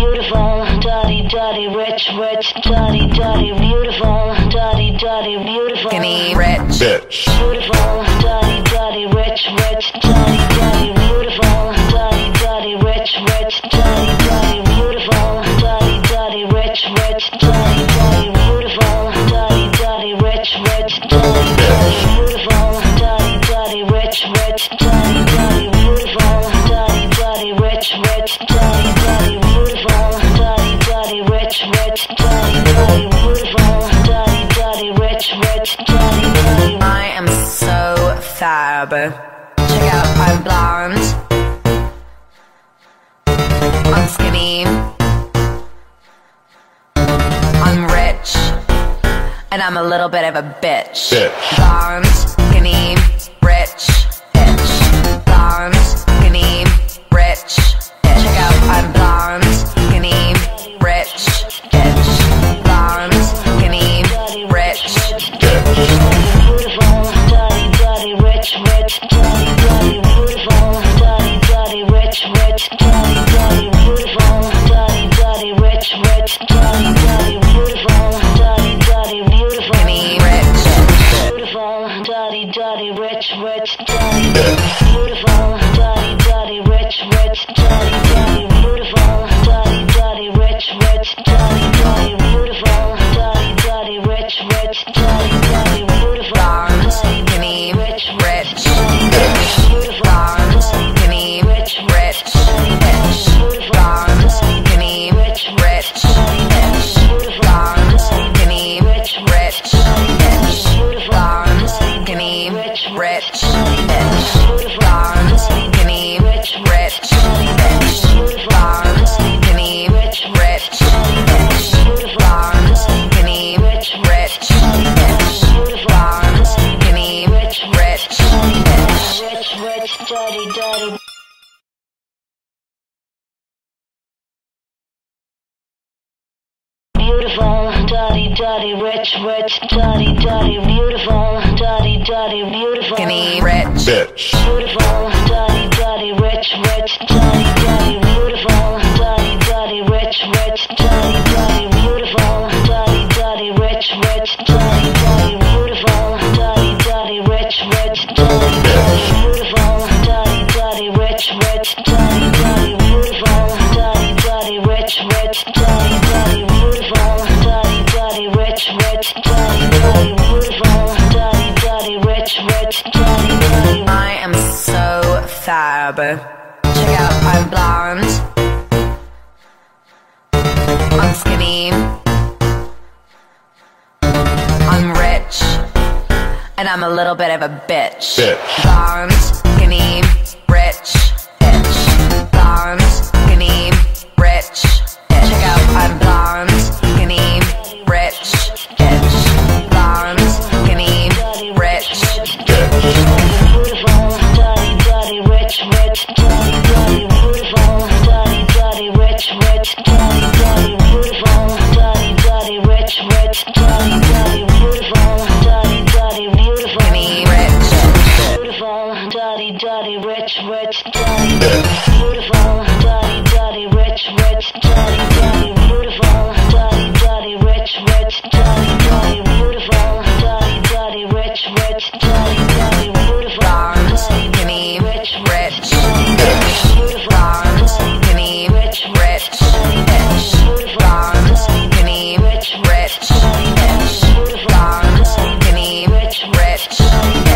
beautiful, dirty, dirty, rich, rich, dirty, dirty, beautiful, dirty, dirty, beautiful, skinny, rich, bitch. beautiful, dirty, dirty, rich, rich, dirty, dirty, beautiful, dirty, dirty, rich, rich, dirty, dirty, beautiful, dirty, dirty, rich, rich, dirty, dirty, beautiful, dirty, dirty, rich, rich, dirty, dirty, beautiful, dirty, dirty, rich, rich, dirty, dirty, beautiful, dirty, dirty, rich, rich, dirty, dirty, beautiful, dirty, dirty, rich, rich, dirty, dirty, beautiful, dirty, dirty, rich, rich, dirty, dirty. I am so fab. Check out, I'm blonde, I'm skinny, I'm rich, and I'm a little bit of a bitch. Blonde, skinny, rich, bitch. Blonde, skinny, rich, bitch. Check out, I'm blonde, skinny, rich, bitch. Blonde, skinny, rich, Beautiful, dirty, dirty, rich, rich, dirty, dirty, beautiful, dirty, dirty, rich, rich, dirty, dirty, beautiful, dirty, dirty, rich, rich, dirty, dirty, beautiful, dirty, dirty, beautiful, skinny, rich. beautiful, dirty, dirty, rich, rich, dirty, beautiful, dirty, dirty, rich, rich, dirty, dirty, beautiful, dirty, dirty, rich, rich, dirty, dirty, beautiful, dirty, dirty, rich, rich, dirty, dirty, beautiful, Blonde, skinny, rich, bitch. Blonde, skinny, rich, bitch. Blonde, skinny, rich, bitch. Blonde, skinny, rich, bitch. Blonde, skinny, rich, bitch. Blonde, skinny, rich, bitch. Blonde, skinny, rich, bitch. Blonde, skinny, rich, bitch. Blonde, skinny, rich, rich, rich, dirty, dirty. Beautiful, dirty, dirty, rich, rich, dirty, dirty, beautiful, dirty, dirty, beautiful, skinny, rich, bitch. beautiful, dirty, dirty, rich, rich, dirty, dirty, beautiful, dirty, dirty, rich, rich, dirty, dirty, beautiful, dirty, dirty, rich, rich, dirty, dirty, beautiful, dirty, dirty, rich, rich, dirty, dirty, beautiful, dirty, dirty, rich, rich, dirty, dirty, beautiful, dirty, dirty, rich, rich, dirty, dirty, beautiful, dirty, dirty, rich, rich, dirty, dirty, beautiful, dirty, dirty, rich, rich, dirty, dirty. I am so fab. Check out, I'm blonde, I'm skinny, I'm rich, and I'm a little bit of a bitch. Blonde, skinny, rich, bitch. Blonde, skinny, rich, bitch. Check out, I'm blonde, skinny, rich, bitch. Blonde, skinny, rich, Beautiful, dirty, dirty, rich, rich, dirty, dirty, beautiful, dirty, dirty, rich, rich, dirty, dirty, beautiful, dirty, dirty, rich, rich, dirty, dirty, beautiful, dirty, dirty, beautiful, skinny, rich. beautiful, dirty, dirty, rich, rich, dirty, beautiful, dirty, dirty, rich, rich, dirty, dirty, beautiful, dirty, dirty, rich, rich, dirty, dirty, beautiful, dirty, dirty, rich, rich, dirty, dirty, beautiful, Blonde, skinny, rich, rich, beautiful, blonde, skinny, rich, blonde, skinny, rich, blonde, skinny, rich,